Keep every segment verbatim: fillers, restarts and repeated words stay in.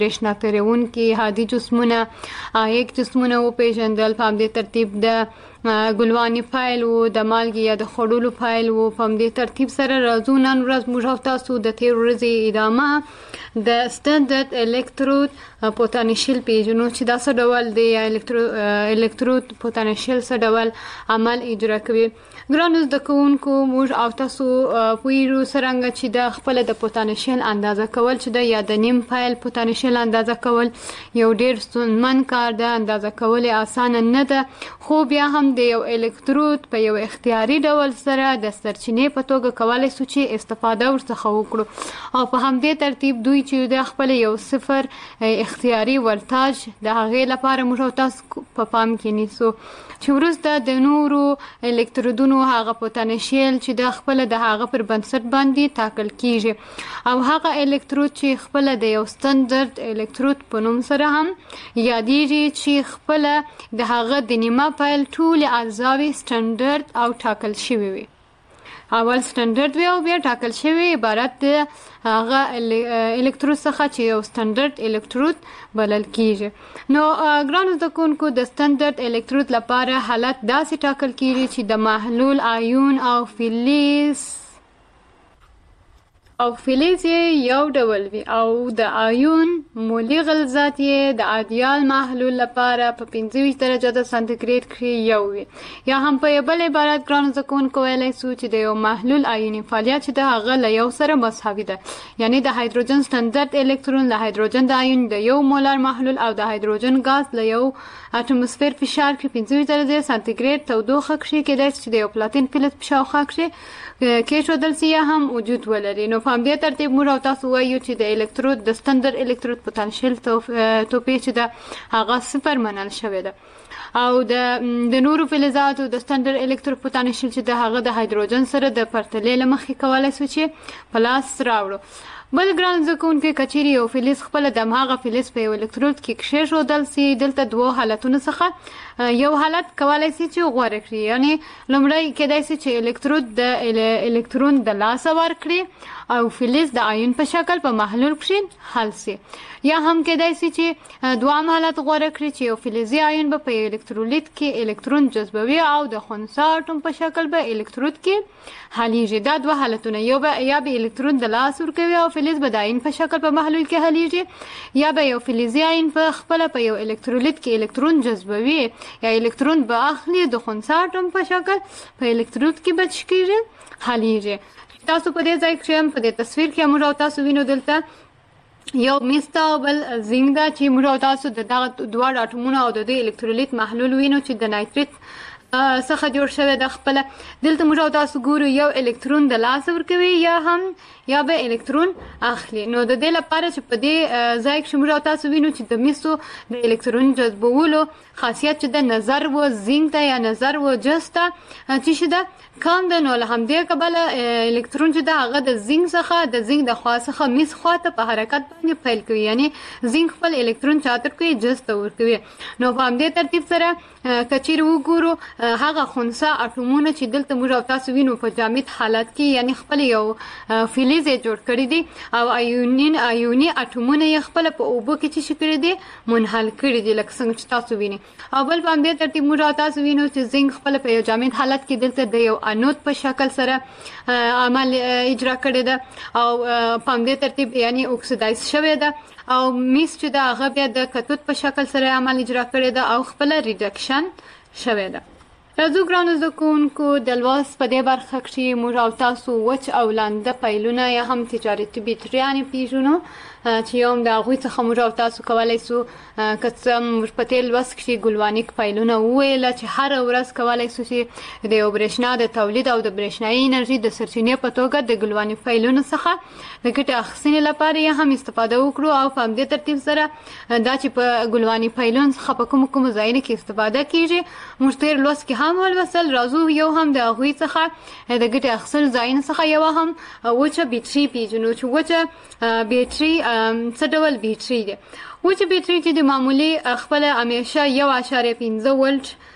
برېښنا تیروونکي هادي جسمونه یک جسمونه وپېژندل. په همدې ترتیب د ګلواني فایل و، د مالګې یا د خوړلو فایل و. په همدې ترتیب سره راځو نن ورځ موږ او تاسو د تېر ورځې ادامه د سټنډرډ الکترود پوتانشیل پیژنو چې دا څه ډول دی، یا الکترود پوتانشیل څه ډول عمل اجرا کوي. ګرانو زده کوونکو، موږ او تاسو پوهیږو څرنګه چې د خپله د پوتانشیل اندازه کول چې د یا د نیم فایل پوتانشیل اندازه کول یو ډېر ستونزمن کار ده. اندازه کول یې اسانه نه ده، خو بیا هم د یو الکترود په یو اختیاري ډول سره د سرچینې په توګه کولی سو چې استفاده ورڅخه وکړو. او په همدې ترتیب دوی چې د خپل یو صفر اختیاري ولتاژ د هغې لپاره موږ او تاسو په پام کې نیسو چې وروسته د نورو الکترودونو هغه پوتانشیل چې د خپل د هغه پر بنسټ باندې ټاکل کیږي، او هغه الکترود چې خپل د یو سټنډرډ الکترود په نوم سره هم یادېږي چې خپل د هغه د نیمه فایل ټول اجزاوې سټنډرډ او ټاکل شوي وي. اول سټنډرډ وي او بیا ټاکل شوی عبارت د هغه الکترود څخه چې یو سټنډرډ الکترود بلل کیږي. نو ګرانو زده کوونکو، د سټنډرډ الکترود لپاره حالت داسې ټاکل کیږي چې د محلول آیون او فلز او فلز یې یو ډول وي، او د آیون مولي غلظت یې د ایدیال محلول لپاره په پنځه ویشت درجه د سانتیګریډ کې یو وي. یا هم په یو بل عبارت ګرانو زده کوونکو ویلی سو چې د یو محلول آیوني فعالیت چې د هغه له یو سره مساوي ده. یعنی د هایدروجن سټنډرډ الکترون له هایدروجن د آیون د یو مولر محلول او د هایدروجن ګاز له یو اټموسفیر فشار کې پنځه ویشت درجه سانتیګریډ تودوخه کښې کېدای چې د یو پلاتین فلز په شاوخوا کښې کېښودل سي یا هم وجود ولري. نو په همدې ترتیب موږ او تاسو وایو چې د الکترود د سټنډرډ الکترود پوتانشیل توپیر چې ده هغه صفر منل شوی ده، او د نورو فلزاتو د سټنډرډ الکترود پوتانشیل چې د هغه د هایدروجن سره د پرتلې له مخې کولی سو چې په لاس راوړو. بل ګران زده کوونکي، که چیرې یو فلز خپله د هماغه فلز په یو الکترود کې کېښودل سي، دلته دوو حالتونو څخه یو حالت کولی سي چې غوره کړي. یعنی لومړی کېدای سي چې الکترود د الکترون د لاسه ورکړي او فلز د آیون په شکل په محلول کښې حل سي، یا هم کېدای سي چې دوام حالت غوره کړي چې یو فلزي آیون به په الکترولیت کې الکترون جذبوي او د خنثی اټوم په شکل به الکترود کې حلیږي. دا دوه حالتونه، یو به یا به الکترون د لاس ورکوي او فلز به د آیون په شکل په محلول کې حلیږي، یا به یو فلزي آیون په خپله په یو الکترولیت کې الکترون جذبوي یا الکترون به اخلي د خنثی اټوم په شکل په الکترود کې به څه کېږي حلیږي. تاسو په دې ځای کښې په دې تصویر کې موږ او تاسو وینو دلته یو میس ده او بل زینګ ده چې موږ او تاسو د دغه دواړو اټومونو او د دوی الکترولیت محلول وینو چې د نایتریت څخه جوړ شوی ده. خپله دلته موږ او تاسو ګورو یو الکترون د لاسه ورکوي یا هم یا به الکترون اخلي. نو د دې لپاره چې په دې ځای کښې موږ او تاسو وینو چې د میسو د الکترون جذبولو خاصیت چې د نظر و زینګ ته یا نظر و جز ته چې شي ده کم ده. نو له همدې کبله الکترون چې ده هغه د زینګ څخه د زینګ د خوا څخه میس خوا ته په حرکت باندې پیل کوي، یعنی زینګ خپل الکترون چاته ورکوي، جز ته ورکوي. نو په همدې ترتیب سره که چیرې وګورو هغه خنثی اټومونه چې دلته موږ او تاسو وینو په جامد حالت کې، یعنی خپل یو فلز یې جوړ کړي دي او آیونین آیوني اټومونه یې خپله په اوبو کې چې کړي دي منحل کړي دي لکه څنګه چې تاسو وینئ. او بل په همدې ترتیب موږ او تاسو وینو چې زنګ خپله په یو جامد حالت کې دلته د یو انود په شکل سره عمل اجرا کړی ده او په همدې ترتیب یعنی اکسیدایز شوی ده، او میس چې ده هغه بیا د کتود په شکل سره عمل اجرا کړی ده او خپله ریډکشن شوی ده. راځو ګرانو زده کوونکو، د لوست په دې برخه کښې موږ او تاسو وچ او لانده پیلونه یا هم تجارتي بیټریانې پېژنو چې یو هم د هغوی څخه موږ او تاسو کولی سو که څه موږ په تېر لوست کښې ګلوانیک پیلونه وویله چې هره ورځ کولی سو چې د یو برېښنا د تولید او د برېښنایي انرژي د سرچینې په توګه د ګلوانیک پیلونو څخه د ګټې اخیستنې لپاره یې هم استفاده وکړو. او په همدې ترتیب سره دا چې په ګلواني پیلون څخه په کومو کومو ځایونو کې استفاده کېږي موږ تېر لوست کې هم ولوستل. راځو یو هم د هغوی څخه د ګټې اخیستلو ځایونو څخه یوه هم وچه بیټري پېژنو چې وچه بیټري څه ډول بیټري دی. وچه بیټري چې د معمولي خپله همیشه یو اعشاریه پنځه ولټ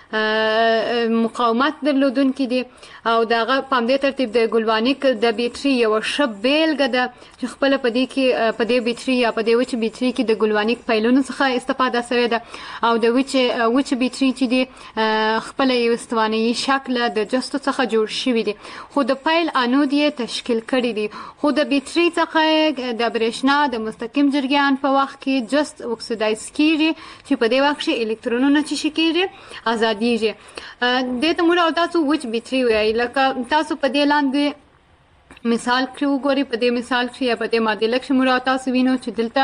مقاومت درلودونکي دي او دغه په همدې ترتیب د ګلوانیک د بیټري یو ښه بیلګه ده چې خپله په دې کې په دې بیټري یا په دې وچ بیټري کې د ګلوانیک پیلونو څخه استفاده شوې ده او د وچ وچ بیټري چې دي خپله یو استوانیي شکله د جستو څخه جوړ شوي دي خو د پیل انود یې تشکیل کړي دي خو د بیټري څخه د برېښنا د مستقیم جریان په وخت کې جست اکسیدایز کیږي چې په دې وخت کې الکترونونه چې شي کیږي ازادیږي دې ته موږ او تاسو وچ بیټري وایي لکه تاسو په دې لاندې مثال کې وګورئ په دې مثال کې یا په دې معادله کې موږ او تاسو وینو چې دلته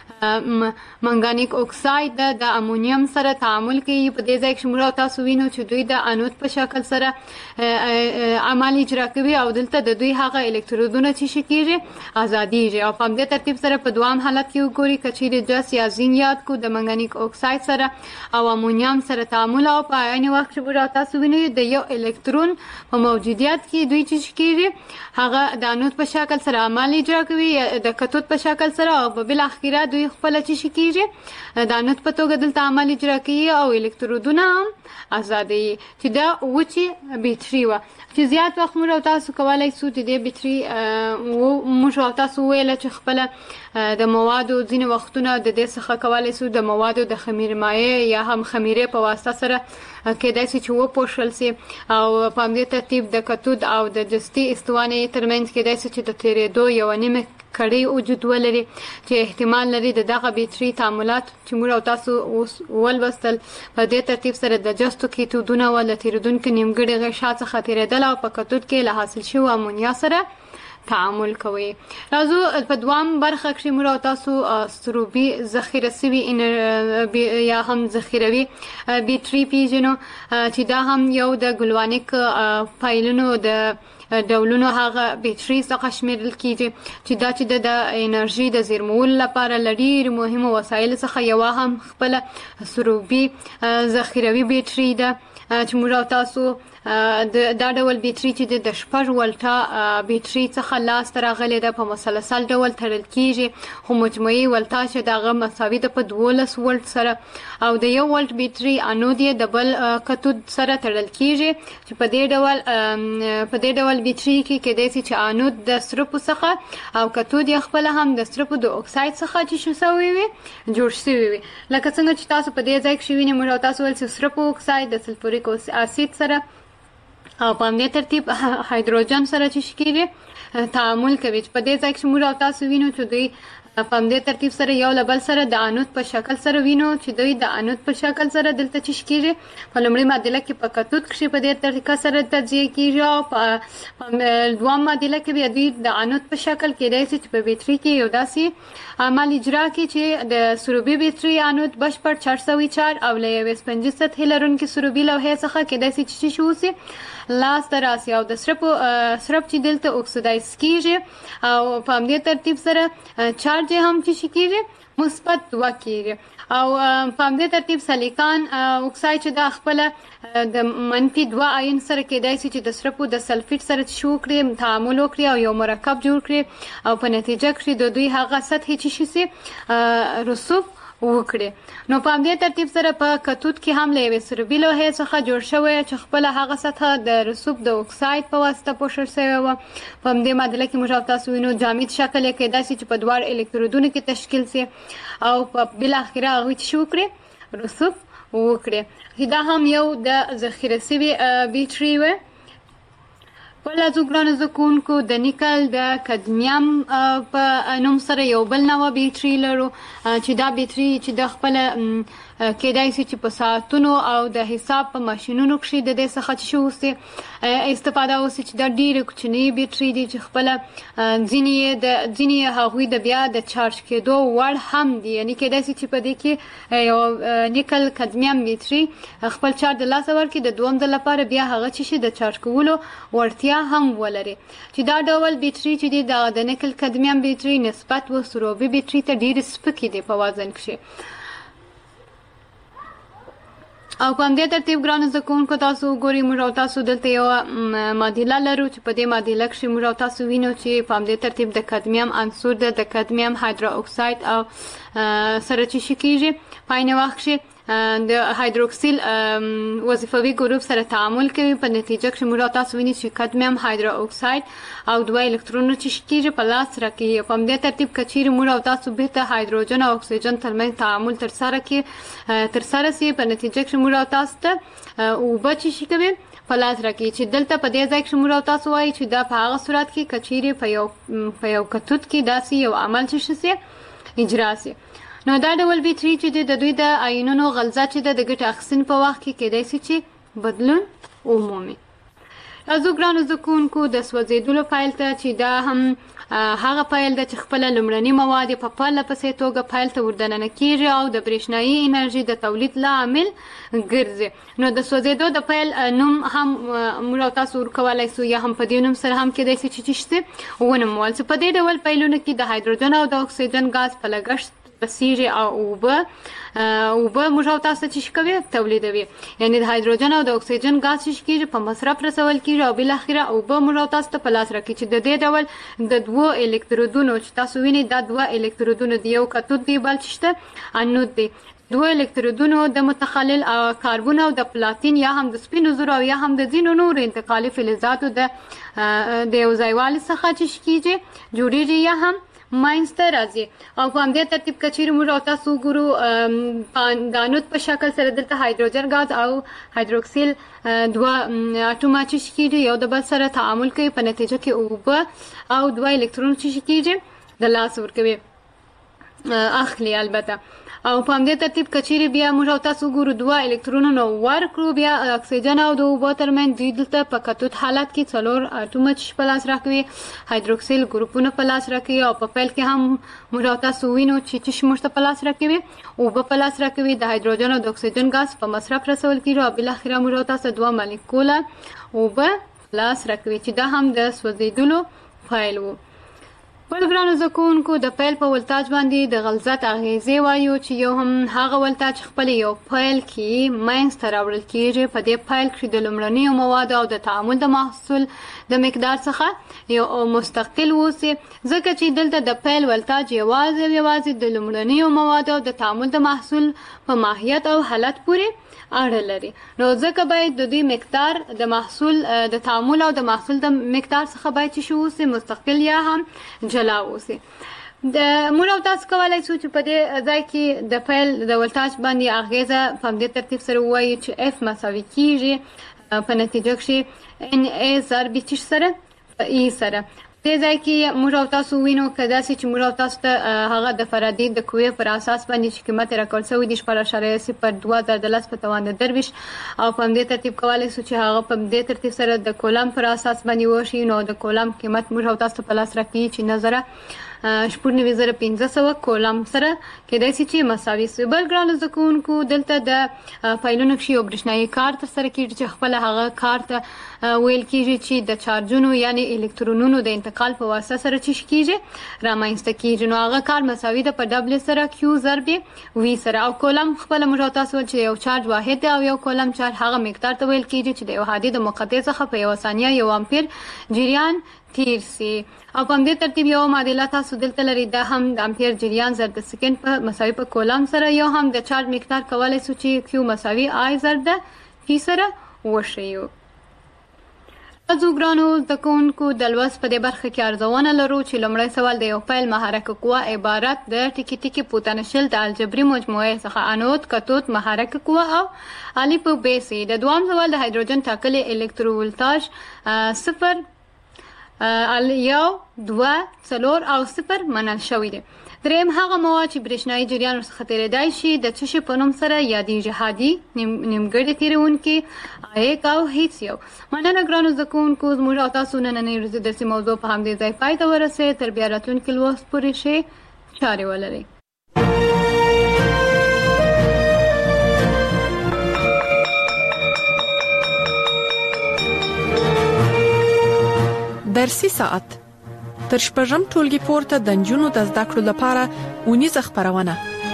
منګانیک اکساید د امونیم سره تعامل کوي په دې ځای کې موږ تاسو وینو چې دوی د انود په شکل سره عمل اجرا کوي او دلته د دوی هغه الکترودونه چې شکیږي ازادیږي او په دې ترتیب سره په دوام حالت کې وګوري کچې جس یا زین یاد کو د منګانیک اکساید سره او امونیم سره تعامل او په عین وخت کې موږ تاسو وینو د یو الکترون په موجودیت کې دوی چې شکیږي هغه د انود په شکل سره عمل اجرا کوي د کتود په شکل سره او په بل اخیره دوی خپل چې شکیږي د انود په توګه دلته عمل اجرا کوي او الکترودونه هم ازادي چې دا وچی بیټري و چې زیات وخت موږ تاسو کولای شو چې د بیټري موږ تاسو ویل چې خپل د موادو ځینې وختونه د دې څخه کولای شو د موادو د خمیر مایع یا هم خمیره په واسطه سره کېدای شي چې و پوښل سي او په همدې ترتیب د کتود او د جستي استوانې ترمنځ کېدای شي چې د تیرېدو یو نیمه کړي وجود ولري چې احتمال لري د دغه بیټري تعاملات چې موږ او تاسو ولوستل په دې ترتیب سره د جستو کیتودونه ول تیریدونکو نیمګړي غشا څخه تیرېدل او په کتود کې له حاصل شوی امونیا سره تعامل کوي راځو په دوام برخه کې موږ تاسو سروبي ذخیره سوي یا هم ذخیروي بیټري پیژنو چې دا هم یو د ګلوانیک فایلونو د ډولونو هغه بیټري څخه شمیرل کیږي چې دا چې د انرژي د زیرمولو لپاره لري مهمه وسایل څخه یو هم خپل سروبي ذخیروي بیټري ده چې موږ تاسو دا ډول بیټري چې د شپږ ولټا بیټري څخه لاس ته راغلې ده په مسلسل ډول تړل کیږي خو مجموعي ولټا چې دغه مساوي ده په دولس ولټ سره او د یو ولټ بیټري انود یې د بل کتود سره تړل کیږي چې په دې ډول په دې ډول بیټري کې کېدای شي چې انود د سرپو څخه او کتود یې خپل هم د سرپو د اکساید څخه چې شو سوی وي جوړ شوی وي لکه څنګه چې تاسو په دې ځای کې وینئ موږ تاسو ول چې سرپو اکساید د سلفوریک اسید سره او په همدې ترتیب هایدروجن سره چې شکیږي تعامل کوي په دې ځای کې موږ تاسو وینو چې دوی په همدې ترتیب سره یو لبل سره د انود په شکل سره وینو چې دوی د انود په شکل سره دلته چې شکیږي په لومړي معادله کې په کتود کې په دې طریقه سره تجزیه کیږي او په دوام معادله کې بیا دوی د انود په شکل کې راځي چې په بیټري کې یو داسې عمل اجرا کوي چې د سروبي بیټري انود بشپړ چهار سوه چهار او له یو سپنجي سطحې لرونکي سروبي لوحې څخه کېدای شي چې شي وسي لاس ته راسي او د سرپو سرپ چې دلته اکسیدایز کیږي او په همدې ترتیب سره چارج هم چې شي کیږي مثبت دوه کیږي او په همدې ترتیب سلیکان اکساید چې د خپل د منفي دوه آیون سره کېدای شي چې د سرپو د سلفیټ سره شو کړي تعامل وکړي او یو مرکب جوړ کړي او په نتیجه کې د دوی هغه سطح چې شي رسوب وکړي نو په همدې ترتیب سره په کتود کې هم له یوې سروبي لوحې څخه جوړ شوی چې خپله هغه سطحه د رسوب د اکساید په واسطه پوښل شوې وه په همدې معادله کې موږ تاسو وینو جامد شکل یې کېدای شي چې په دواړو الکترودونو کې تشکیل شي او په بالاخره هغوی چې شي وکړي رسوب وکړي دا هم یو د ذخیره سوي بیټري وه بله زه ګرانو زده کوونکو د نیکل د کدمیم په نوم سره یو بل نوع بیټري لرو چې دا بیټري چې د خپله کېدای شي چې په ساعتونو او د حساب په ماشینونو کې د دې څخه چې وسي استفاده وسي چې دا ډېرې کوچنۍ بیټري دي چې خپله ځینې د ځینې هغوی د بیا د چارج کېدو وړ هم دي یعنې کېدای شي چې په دې کې یو نیکل کدمیم بیټري خپل چارج د لاسه ورکړي د دوم ځل لپاره بیا هغه چې شي د چارج کولو وړتیا هم ولري چې دا ډول بیټري چې دي د نیکل کدمیم بیټري نسبت و سروبي بیټري ته ډېرې سپکې دي په وزن کې او په همدې ترتیب ګرانو زده کوونکو تاسو وګورئ موږ او تاسو دلته یوه معادله لرو چې په دې معادله کښې موږ او تاسو وینو چې په همدې ترتیب د کدمیم عنصر ده د کدمیم هایدرو اکساید او سره چې شي کېږي په عین وخت کښې د هایدروکسیل وظیفوي ګروپ سره تعامل کوي، په نتیجه کې موږ تاسو ویني چې کدمیوم هایدرو اکساید او دوه الکترونونه چې شکیږي په لاس راکوي. په همدې ترتیب که چیرې موږ او تاسو بېرته هایدروجن او اکسیجن ترمنځ تعامل ترسره کړي ترسره سي، په نتیجه کې موږ او تاسو ته اوبه چې شي کوي په لاس راکوي، چې دلته په دې ځای کې موږ او تاسو وایي چې دا په هغه صورت کې که چیرې په یو په یو کتود کې داسې یو عمل چې شي اجرا سي. نو دا ډول بي تھری چې د دوی د آیونونو غلظه چې د ګټې اخیستنې په وخت کې کېدای شي چې بدلون ومومي. ازو ګرانو زده کوونکو د سوځېدلو پیل ته چې دا هم هغه پیل ده چې خپله لومړني مواد په پرله پسې توګه پیل ته وردننه کېږي او د برېښنایي انرژي د تولید لامل ګرځي. نو د سوځېدو د پیل نوم هم موږ او تاسو ورکولی سو یا هم په دې نوم سره هم کېدای شي چې چې ونومول سي. په دې ډول پیلونو کې د هایدروجن او د اکسیجن ګاز په لګښت بسیږي او اوبه اوبه موږ او تاسو چې کوي تولیدوي، یعنی د هایدروجن او د اکسیجن ګاز چې کېږي په مصرف رسول کېږي او بالاخره اوبه موږ او تاسو ته په لاس راکړي چې د دې ډول د دوو الکترودونو چې تاسو وینئ دا دوه الکترودونه د یو کتود دی بل چې شته انود دی، دوه الکترودونو د متخلل کاربن او د پلاتین یا هم د سپینو زرو او یا هم د ځینو نور انتقالي فلزاتو د د یو ځایوالي څخه چې کېږي جوړېږي یا هم ماینځته راځي. او په همدې ترتیب که چیرې موږ او تاسو وګورو د انود په شکل سره دلته هایدروجن ګاز او هایدروکسیل دوه اټومه چې کېږي یو د بل سره تعامل کوي، په نتیجه کې اوبه او دوه الکترون چې کېږي د لاس ورکوي اخلي البته. او په همدې ترتیب که چیرې بیا موږ او تاسو وګورو دوه الکترونونه ورکړو بیا اکسیجن او د اوبو ترمنځ دوی دلته په کتود حالت کې څلور اټومه چې په لاس راکوي، هایدروکسیل ګروپونه په لاس راکوي او په پیل کې هم موږ او تاسو وینو چې چې موږ ته په لاس راکوي اوبه په لاس راکوي، د هایدروجن او د اکسیجن ګاز په مصرف رسول کېږي او بالاخره موږ او تاسو دوه مالیکوله اوبه په لاس راکوي چې دا هم د سوځېدلو پیل و. بل ګرانو زده کوونکو د پیل په ولتاج باندې د غلظت اغیزې وایو چې یو هم هغه ولتاج خپل یو پیل کې منځته راوړل کېږي. په دې پیل کې د لومړنیو موادو او د تعامل د محصول د مقدار څخه یو مستقل اوسي، ځکه چې دلته د پیل ولتاج یوازې یوازې د لومړنیو موادو او د تعامل د محصول په ماهیت او حالت پورې اړه لري. نو ځکه باید د دوی مقدار د محصول د تعامل او د محصول د مقدار څخه باید چې شو اوسي مستقل یا هم جلا اوسي. د موږ او تاسو کولی شو چې په دې ځای کې د پیل د ولتاج باندې اغیزه په همدې ترتیب سره ووایو چې اف مساوي کېږي په نتیجه کې ان ای ضرب چې سره په ای سره. دې ځای کې موږ او تاسو وینو که داسې چې موږ او تاسو ته هغه د فارادې د قوې پر اساس باندې چې قیمت یې راکول شوی د شپږ اعشاریه صفر دوه ضرب لس په توان د درویشت او په همدې ترتیب کولی شو چې هغه په همدې ترتیب سره د کولم پر اساس باندې وشي. نو د کولم قیمت موږ او تاسو په لاس راکوي چې نظره شپږ نوي زره پنځه سوه کولم سره کېدای شي چې مساوي سي. بل ګرانو زده کوونکو دلته د فایلونو کښې یو برېښنایي کار ترسره کېږي چې خپله هغه کار ته ویل کېږي چې د چارجونو یعنې الکترونونو د انتقال په واسطه سره چې کېږي رامنځته کېږي. نو هغه کار مساوي ده په ډبل سره کیو ضرب وي سره. او کولم خپله موږ او تاسو ویل چې یو چارج واحد دی او یو کولم چارج هغه مقدار ته ویل کېږي چې د یو هادي د مقطع څخه په یوه ثانیه یو امپیر جریان تیر سي. او په همدې ترتیب یو معادله تاسو دلته لري دا هم د امپیر جریان ضرب د سکند په مساوي په کولم سره یو هم د چارج مقدار کولی شو چې کیو مساوي آی ضرب د پی سره وښیو. ازو ګرانو زده کوونکو د لوست په دې برخه کې ارزونه لرو چې لومړی سوال د یو پیل محرکه قوه عبارت د ټکي ټکي پوتنشل د الجبري مجموعې څخه انود کتود محرکه قوه او الف ب سي. د دوام سوال د هایدروجن ټاکلي الکتروولتاژ صفر یو دوه څلور او صفر منل شوی دی. دریم هغه مواد چې برېښنایي جریان ورڅخه تېرېدای شي د څه شي په نوم سره یادېږي؟ هادي، نیمګړی تېرونکي، عایق او هیڅ یو. مننه ګرانو زده کوونکو، زموږ او تاسو نننۍ ورځې درسي موضوع په همدې ځای پای ته ورسېد. تر بیا راتلونکي لوست پورې ښې چارې ولرئ. درسي ساعت تر شپږم ټولګي پورته د نجونو د زده کړو لپاره اونیزه خپرونه.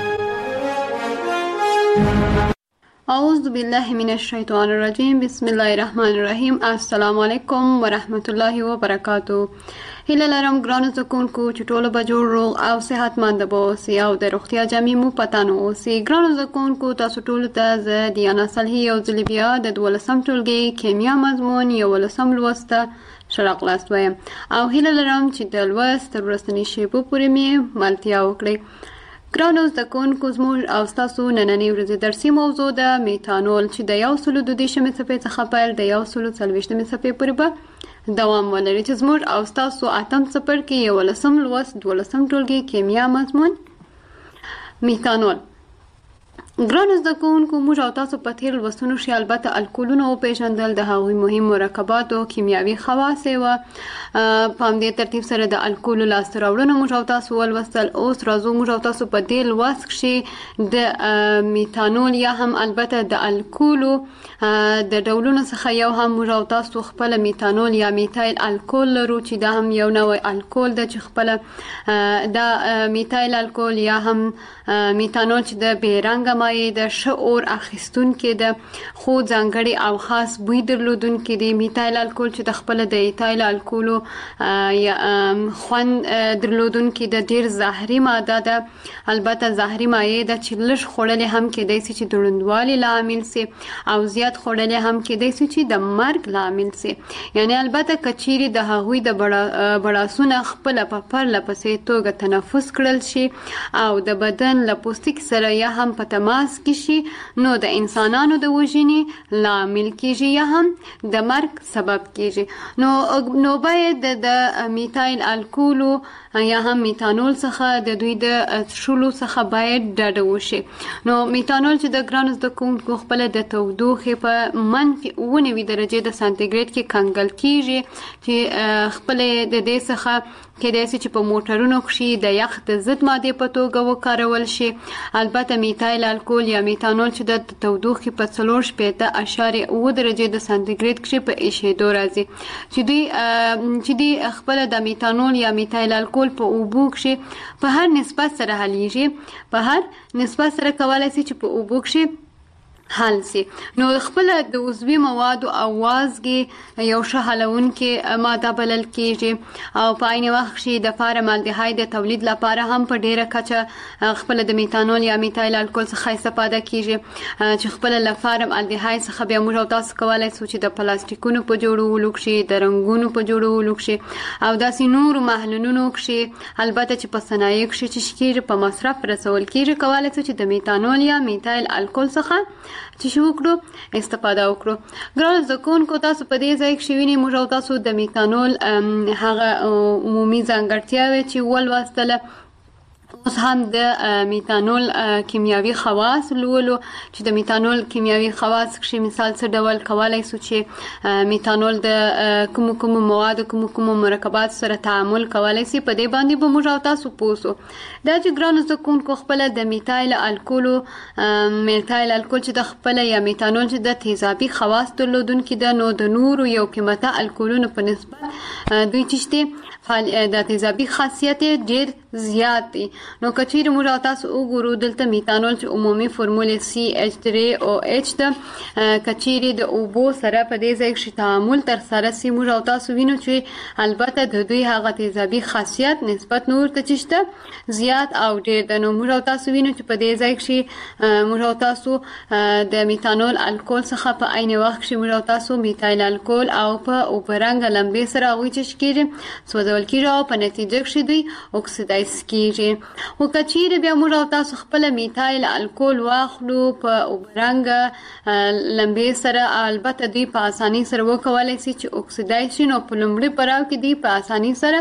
اعوذ بالله من الشیطان الرجیم، بسم الله الرحمن الرحیم. السلام علیکم ورحمت الله وبرکاتو. هیله لرم ګرانو زده کوونکو چې ټوله به جوړ روغ او صحتمند به اوسئ او د روغتیا جامې مو په تن واوسي. ګرانو زده کوونکو تاسو ټولو ته زه دیانا صالحي یو ځل بیا د دولسم ټولګي کیمیا مضمون یولسم لوست ته ښه راغلاست وایم او هیله لرم چې د لوست تر وروستنۍ شېبو پورې مې ملتیا وکړئ. ګرانو زده کوونکو زموږ او ستاسو نننۍ ورځې درسي موضوع ده میتانول چې د یو سلو دوه دېرشمې څپې څخه پیل د یو سلو څلوېښتمې څپې پورې به دوام ولري چې زموږ او ستاسو اتم څپرکي یولسم لوست دولسم ټولګي کیمیا مضمون میتانول. ګرانو زده کوونکو موږ او تاسو په تېرو لوستونو کې البته الکولونه وپېژندل، د هغوی مهم مرکبات او کیمیاوي خواص یې وه. په همدې ترتیب سره د الکولو لاسته راوړنه موږ او تاسو ولوستل. اوس راځو موږ او تاسو په دې لوست کې د میتانول یا هم البته د الکولو د ډولونو څخه یو هم موږ او تاسو خپل میتانول یا میتایل الکول لرو چې دا هم یو نوع الکول ده چې خپل دا میتایل الکول یا هم میتانول چې د بې رنګه مایع د ښه اور اخیستونکې ده خو ځانګړی او خاص بوی درلودونکې دی. میتایل الکول چې د خپل د ایتایل الکولو خوند درلودونکې ده ډېر زهري ماده ده، البته زهري مایع ده چې لږ خوړلې هم کېدای سي چې د ړندوالي لامل سي او زیات خوړلې هم کېدای سي چې د مرګ لامل سي. یعنی البته که چیرې د هغوی د بړاسونه خپله په پرله پسې توګه تنفس کړل شي او د بدن له پوستکي سره یا هم په تماس کې شي نو د انسانانو د وژنې لامل کېږي یا هم د مرګ سبب کېږي. نو نو باید د میتایل الکولو یا هم میتانول څخه د دوی د څښلو څخه باید ډډه وشي. نو میتانول چې د ګرانو زده کوونکو خپله د تودوخې په منفي اوه نوي درجې د سانتیګریډ کې کنګل کېږي چې خپلې د دې څخه کېدای سي چې په موټرونو کښې د یخ د ضد مادې په توګه وکارول شي. البته میتایل الکول یا میتانول چې د تودوخې په څلور شپېته اشاریه اوه درجې د سانتیګریډ کښې په ایشېدو راځي چې دوی چې دوی خپله د میتانول یا میتایل الکول په اوبو کښې په هر نسبت سره حلیږي، په هر نسبت سره کولی سي چې په اوبو کښې حل سي. نو خپل د عضوي موادو او وازګې یو ښه حلونکې ماده بلل کېږي او په عین وخت کې د فارم الدهاید د تولید لپاره هم په ډیره کچه خپل د میتانول یا میتایل الکول څخه استفاده کېږي چې خپل له فارم الدهاید څخه بیا موږ او تاسو کولی سو چې د پلاستیکونو په جوړولو کښې، د رنګونو په جوړولو کښې او داسې نورو محلولونو کښې البته چې په صنایعو کښې چې کېږي په مصرف رسول کېږي کولی سو چې د میتانول یا میتایل الکول څخه چې شو وکړو استفاده وکړو. ګرانو زده کوونکو تاسو په دې ځای کښې وینئ موږ او تاسو د میتانول هغه عمومي ځانګړتیاوې چې ولوستله. اوس هم د میتانول کیمیاوي خواص لولو چې د میتانول کیمیاوي خواص کښې مثال څه ډول کولی سو چې میتانول د کومو کومو موادو کومو کومو مرکبات سره تعامل کولی سي. په دې باندې به موږ او تاسو پوه سو. دا چې ګرانو زده کوونکو خپله د میتایل الکولو میتایل الکول چې د خپله یا میتانول چې د تیزابي خواص درلودونکي ده نو د نورو یو قیمته الکولونو په نسبت دوی چې شته د تیزابي خاصیت ډېر زیات دي. نو که چیرې موږ او تاسو وګورو دلته میتانول چې عمومي فرمولې سی ایچ درې او ایچ ده، که چیرې د اوبو سره په دې ځای کښې تعامل ترسره سي موږ او تاسو وینو چې البته د دوی هغه تیزابي خاصیت نسبت نور ته چې شته زیات او ډېر ده. نو موږ او تاسو وینو چې په دې ځای کښې موږ او تاسو د میتانول الکول څخه په عین وخت کښې موږ او تاسو میتایل الکول او په اوبه رنګه لمبې سره هغوی چې کېږي سوځول کېږي او په نتیجه کښې دوی اکسیدایز کېږي. خو که چیرې بیا موږ او تاسو خپله میتایل الکول واخلو په اوبه رنګه لمبې سره البته دوی په اسانۍ سره وکولی سي چې اکسیدایز شي. نو په لومړي پړاو کې دوی په اسانۍ سره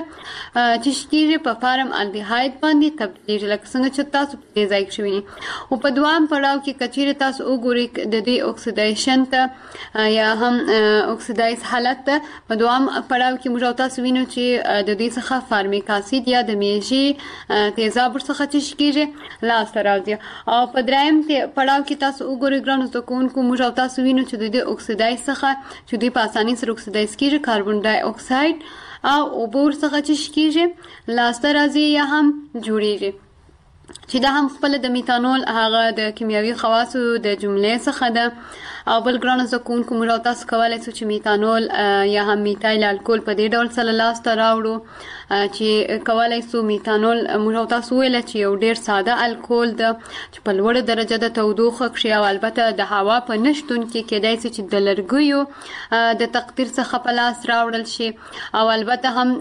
چې کېږي په فارم الدهاید باندې تبدیلېږي لکه څنګه چې تاسو په دې ځای کښې وینئ. خو په دوام پړاو کې که چیرې تاسو وګورئ د دوی اکسیدایشن ته یا هم اکسیدایز حالت ته په دوام پړاو کې موږ او تاسو وینو چې د دوی څخه فارمیک اسید یا د میږي تیزاب ورڅخه چې کېږي لاسته راځي. او په دریم پړاو کې تاسو وګورئ ګرانو زده کوونکو موږ او تاسو وینو چې د دې اکسیدایز څخه چې دوی په اسانۍ سره اکسیدایز کېږي کاربن ډای اکساید او اوبه ورڅخه چې کېږي لاسته راځي یا هم جوړېږي چې دا هم خپل د میتانول هغه د کیمیاوي خواصو د جملې څخه ده. او بل ګرانو زده کوونکو موږ او تاسو کولی شو چې میتانول یا هم میتایل الکول په دې ډول سره لاسته راوړو چې کولی شو میتانول موږ او تاسو ویل چې یو ډیر ساده الکول ده چې په لوړه درجه د تودوخه کې او البته د هوا په نشتون کې کېدای شي چې د لرګیو د تقدیر څخه په لاس راوړل شي او البته هم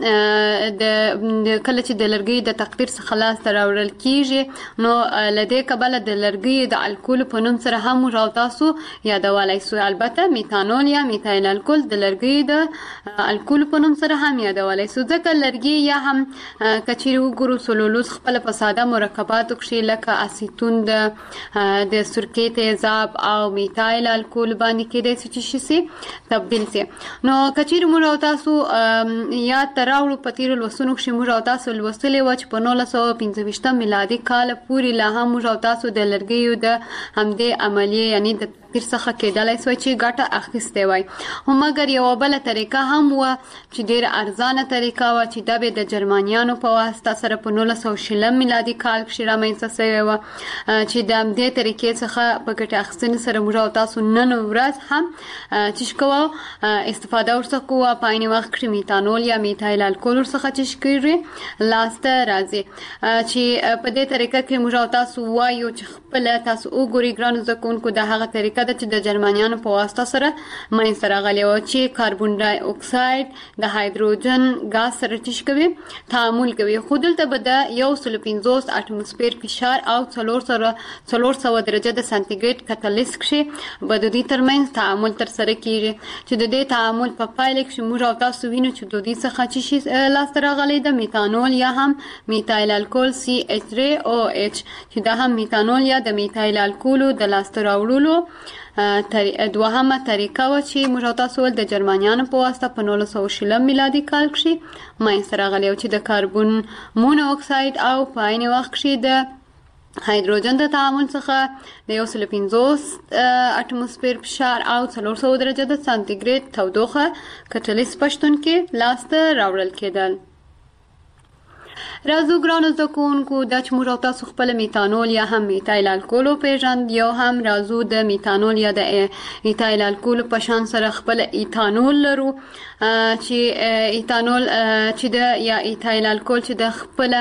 د کله چې د لرګي د تقدیر څخه لاس راوړل کیږي نو لدې کبله د لرګي د الکول په نوم سره هم موږ او تاسو یادولای شو. البته میتانول یا میتایل الکول د لرګي د الکول په نوم سره هم یادولای شو ځکه لرګي یا هم کچېرې وګورو سلولوز خپل په ساده مرکباتو کې لکه اسیتون د د سرکې تیزاب او میتایل الکول باندې کېدای شي چې تبدیل شي. نو کچېرې موږ او تاسو یاد تراوړو په تیر لوستونو کې موږ او تاسو لوستلې و چې په نولس سوه پنځه ویشتم میلادي کال پورې لا هم موږ او تاسو د لرګیو د همدې عملیې یعنی د تقدیر څخه کېدلای شوی چې ګټه اخیستې وای. خو مګر یوه بله طریقه هم وه چې ډېره ارزانه طریقه وه چې دا به د جرمنیانو په واسطه سره په نولس سوه شلم میلادي کال کښې رامنځته سوې وه چې د همدې طریقې څخه په ګټې اخیستنې سره موږ او تاسو نن ورځ هم چې کوو استفاده ورڅخه کوو په عین وخت کښې میتانول یا میتایل الکول ورڅخه چې کېږي لاسته راځي چې په دې طریقه کې موږ او تاسو وایو چې خپله تاسو وګورئ ګرانو زده کوونکو د هغه طریقه ده چې د جرمنیانو په واسطه سره منځته راغلې وه چې کاربن ډای اکساید د هایدروجن ګاز سره چې کوي تعامل کوي خو دلته به د یو سل پنځوس اټموسفیر فشار او څلور سره څلور سوه درجه د سانتیګریډ کتلیس کښې به د دوی ترمنځ تعامل ترسره کېږي چې د دې تعامل په پایله کښې موږ او تاسو وینو چې د دوی څخه چې شي لاسته راغلی د میتانول یا هم میتایل الکول سی ایچ درې او ایچ چې دا هم میتانول یا د میتایل الکولو د لاسته راوړلو دوهمه طریقه وه چې موږ او تاسو ول د جرمنیانو په واسطه په نولس سوه شلم میلادي کال کښې منځته راغلی او چې د کاربن مونو اکساید او په عین وخت کښې د هایدروجن د تعامل څخه د یو سل پنځوس اټموسفیر فشار او څلور سوه درجه د سانتیګریډ تودوخه کټلیس په شتون کې لاسته راوړل کېدل. راځو ګرانو زده کوونکو دا چې موږ او تاسو خپل میتانول یا هم میتایل الکول وپېژند یو هم راځو د میتانول یا د ایتایل الکول په شان سره خپل ایتانول لرو چې ایتانول چې د یا ایتایل الکول چې د خپل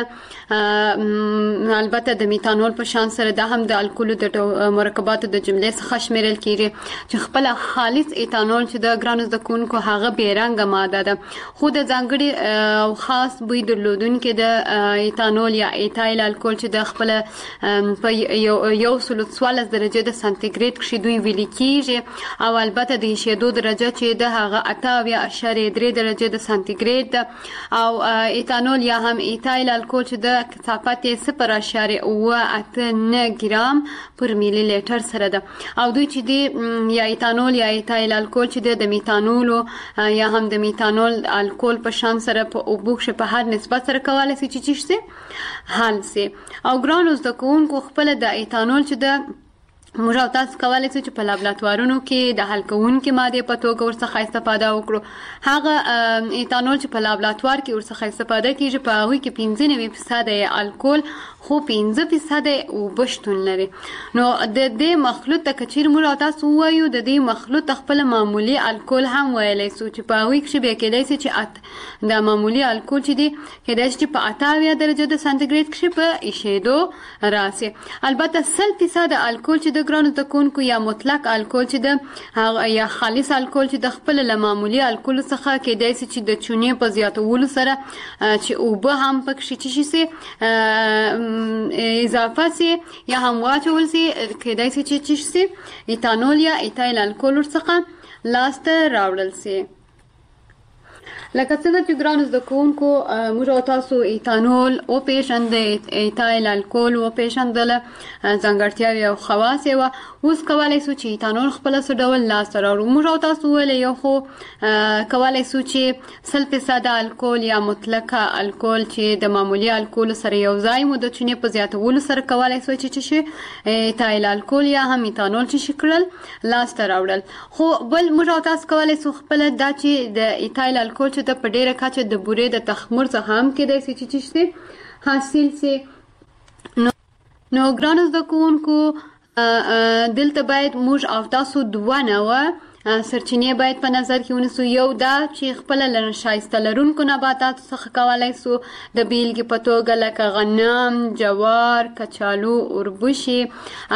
البته د میتانول په شان سره دا هم د الکولو د مرکباتو د جملې څخه شمیرل کېږي چې خپل خالص ایتانول چې د ګرانو زده کوونکو هغه بې رنګه ماده ده خو د ځانګړي او خاص بوی درلودونکي د ایتانول یا ایتایل الکول چې د خپل په یو سل څوارلس درجه د سانتیګریډ کښې دوی ویلي کېږي او البته د ایشېدو درجه چې د هغه اته اویا اعشاریه درې درجه د سانتیګریډ ده او ایتانول یا هم ایتایل الکول چې د کثافت یې صفر اعشاریه اوه اته نه ګرام پر میلی لیټر سره ده او دوی چې دی یا ایتانول یا ایتایل الکول چې د میتانولو یا هم د میتانول الکول په شان سره په اوبو کښې په هر نسبت سره کولی شي چې چی شي حل شي او ګرانو زده کوونکو خپل د ایتانول چې د موږ او تاسو کولی شو چې په لابراتوارونو کې د حل کوونکې مادې په توګه ورڅخه استفاده وکړو. هغه ایتانول چې په لابراتوار کې ورڅخه استفاده کېږي په هغوی کې پنځه نوي فیصده یې الکول خو پنځه فیصده یې اوبه شتون لري. نو د دې مخلوط ته که چیرې موږ او تاسو ووایو د دې مخلوط ته خپله معمولي الکول هم ویلی شو چې په هغوی کښې بیا کېدای شي چې د معمولي الکول چې دی کېدای شي چې په اته اویا درجه د سانتیګریډ کښې په ایشېدو راسي. البته سل فیصده الکول چې د ګرانو زده کوونکو یا مطلق الکول چې د یا خالص الکول چې د خپل له معمولي الکولو څخه کېدای شي چې د چونې په زیاتولو سره چې اوبه هم پکښې څه شي سي اضافه سي یا هم واچول سي کېدای شي چې څه سي ایتانول یا ایتایل الکول ورڅخه لاسته راوړل سي. لکه څنګه چې ګرانو زده کوونکو موږ او تاسو ایتانول وپېژندل ایتایل الکول وپېژندله ځانګړتیاوې او خواص یې وه اوس کولی شو چې ایتانول خپله څه ډول لاسته راوړو. موږ او تاسو وویلی یو خو کولی شو چې سل فیصده الکول یا مطلقه الکول چې د معمولي الکولو سره یو ځای مو د چونې په زیاتولو سره کولی شو چې څه شي ایتایل الکول یا هم ایتانول چې شي کړل لاسته راوړل. خو بل موږ او تاسو کولی شو خپله دا چې د ایتایل الکول چې د په ډیره کچه د بورې د تخمر څخه هم کېدای شي چې څه شي حاصل شي. نو نو ګرانو زده کوونکو دلته باید موږ او تاسو دوه نوع سرچینې باید په نظر کې ونیسو. یو دا چې خپله له ښایسته لرونکو نباتاتو څخه کولی سو د بیلګې په توګه لکه غنم، جوار، کچالو، اوربشې،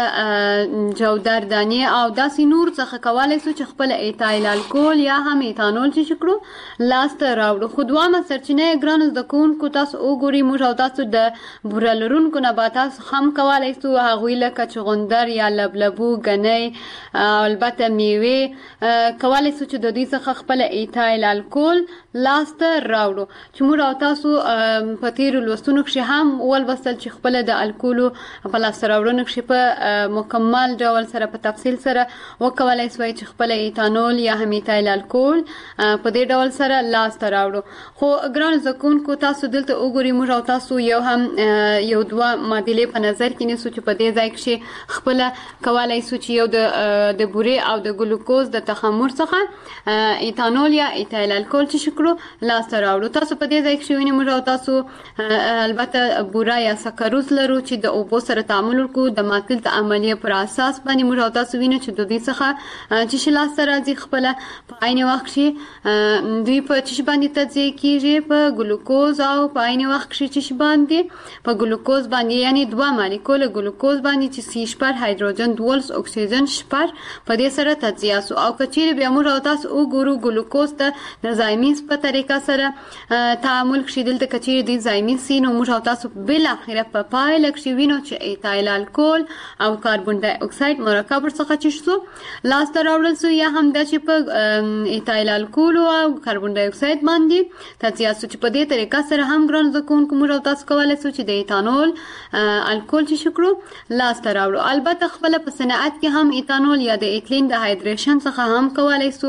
البته جودر دانې او داسې نور څخه کولی سو چې خپله ایتایل الکول یا هم ایتانول چې کړو لاسته راوړو. خو دوامه سرچینه یې ګرانو زده کوونکو تاسو وګورئ، موږ او تاسو د بوره لرونکو نباتاتو هم کولی سو هغوی لکه چغندر یا لبلبو، ګنۍ، البته میوې کولی سو چې د دوی څخه خپله ایتایل الکول لاسته راوړو چې موږ او تاسو په تیرو لوستونو کښې هم ولوستل چې خپله د الکولو په لاسته راوړنو کښې په مکمل ډول سره په تفصیل سره وکولی سوای چې خپله ایتانول یا هم ایتایل الکول په دې ډول سره لاسته راوړو. خو ګرانو زده کوونکو تاسو دلته وګورئ، موږ او تاسو یو هم یو دوه معادلې په نظر کې نیسو چې په دې ځای کښې خپله کولی سو چې یو د د بورې او د ګلوکوز د تخمر څخه ایتانول یا ایتایل الکول چې کړو لاسته راوړو. تاسو په دې ځای کښې وینئ موږ او تاسو البته بوره یا سکروز لرو چې د اوبو سره تعامل وکړو د ماتل د عملیې پر اساس باندې موږ او تاسو وینو چې د دوی څخه چې شي لاسته راځي خپله په عین وخت کښې دوی په چې شي باندې تجزیه کېږي په ګلوکوز او په عین وخت کښې چې شي باندې په ګلوکوز باندې یعنې دوه مالیکول ګلوکوز باندې چې سی شپږ هایدروجن دولس اکسیجن شپږ په دې سره تجزیه سو. او که چیرې بیا موږ او تاسو وګورو ګلوکوز ته د زایمیز په طریقه سره تعامل کښې دلته که چیرې دوی زایمیز سي نو موږ او تاسو بالاخره په پایله کښې وینو چې ایتایل الکول او کاربن ډای اکساید مرکب ورڅخه چې سو لاسته راوړل سو یا هم دا چې په ایتایل الکول او کاربن ډای اکساید باندې تجزیه سو چې په دې طریقه سره هم ګرانو زده کوونکو موږ او تاسو کولی سو چې د ایتانول الکول چې کړو لاسته راوړو. البته خپله په صنعت کې هم ایتانول یا د ایتلین د هایدریشن څخه هم کولی سو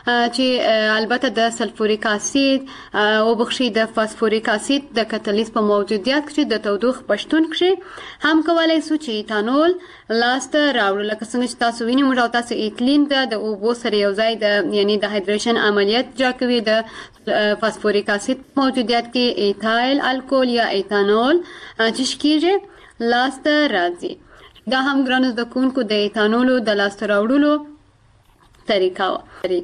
چې البته د سلفوریک اسید او بخشي د فاسفوریک اسید د کتلیز په موجودیت کې د تودوخې په شتون کې هم کولی سو چې ایتانول لاسته راوړو. لکه څنګه چې تاسو وینئ موږ او تاسو ایتلین د اوبو سره یو ځای د یعنې د هایدریشن عملیات اجرا کوي د فاسفوریک اسید موجودیت کې ایتایل الکول یا ایتانول چې کېږي لاسته راځي. دا هم ګرانو زده کوونکو د ایتانولو د لاسته راوړلو طریقه وه.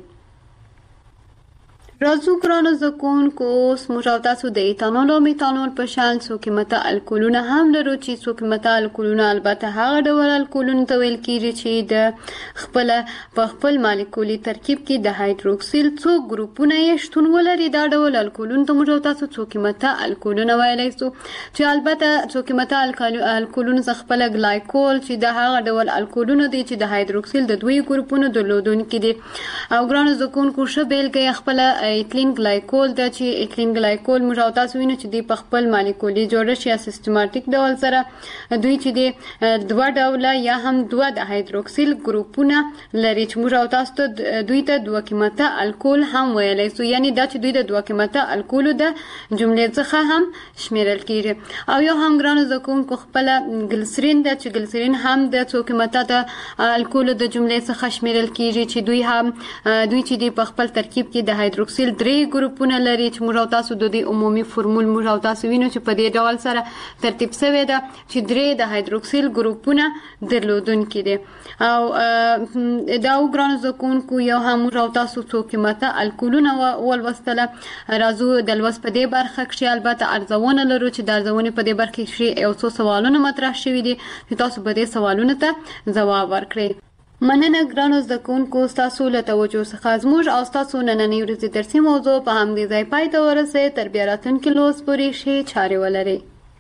راځو ګرانو زده کوونکو اوس موږ او تاسو د ایتانول او میتانول په شان څو قیمته الکولونه هم لرو چې څو قیمته الکولونه البته هغه ډول الکولونو ته ویل کېږي چې د خپله په خپل مالیکولي ترکیب کې د هایدروکسیل څو ګروپونه یې شتون ولري. دا ډول الکولونو ته موږ او تاسو څو قیمته الکولونه ویلی سو چې البته څو قیمته الکولونو څخه خپله ګلایکول چې د هغه ډول الکولونه دي چې د هایدروکسیل د دوی ګروپونو درلودونکي دي. او ګرانو زده کوونکو ښه بیلګه یې خپله ایتلین ګلایکول ده چې ایتلین ګلایکول موږ او تاسو وینو چې دوی په خپل مالیکولي جوړښت یا سیستماتیک ډول سره دوی چې د دوه ډوله یا هم دوه د هایدروکسیل ګروپونه لري چې موږ او تاسو ته دوی ته دوه قیمته الکول هم ویلی سو، یعنې دا چې دوی د دوه قیمته الکولو د جملې څخه هم شمیرل کېږي. او یو هم ګرانو زده کوونکو خپله ګلسرین ده چې ګلسرین هم د څو قیمته د الکولو د جملې څخه شمیرل کېږي چې دوی هم دوی چې دوی په خپل ترکیب کې د هایدروکسیل درې ګروپونه لري چې موږ او تاسو د دې عمومي فرمول موږ او تاسو وینو چې په دې ډول سره ترتیب شوې ده چې درې د هایدروکسیل ګروپونه درلودونکي دي. او دا ګرانو زده کوونکو یو هم موږ او تاسو څو قیمته الکولونه ولوستله. راځو د لوست په دې برخه کښې البته ارزونه لرو چې د ارزونې په دې برخه کښې یو څو سوالونه مطرح شوي دي چې تاسو به دې سوالونو ته ځواب ورکړئ. مننه ګرانو زده کوونکو ستاسو له توجه څخه زموږ او ستاسو نننۍ ورځې درسي موضوع په همدې ځای پای ته ورسېد. تر بیا راتلونکي لوست پورې ښې چارې ولرئ.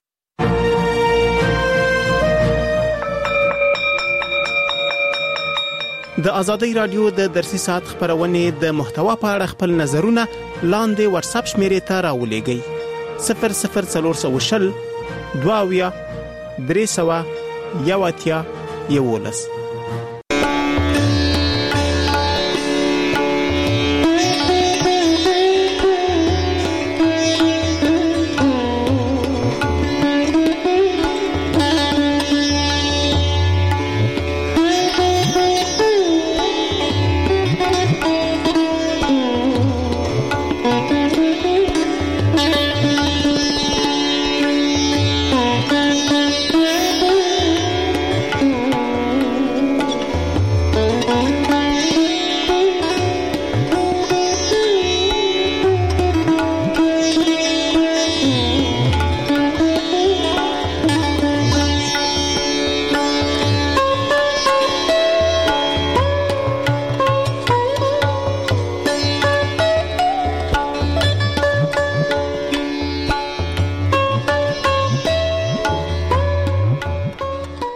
د ازادۍ رادیو د درسي ساعت خبرونې د محتوا په اړه خپل نظرونه لاندې واتساپ شمیرې ته راولېږئ صفر صفر څلور سوه شل دوه اویا درې سوه یو اتیا یولس.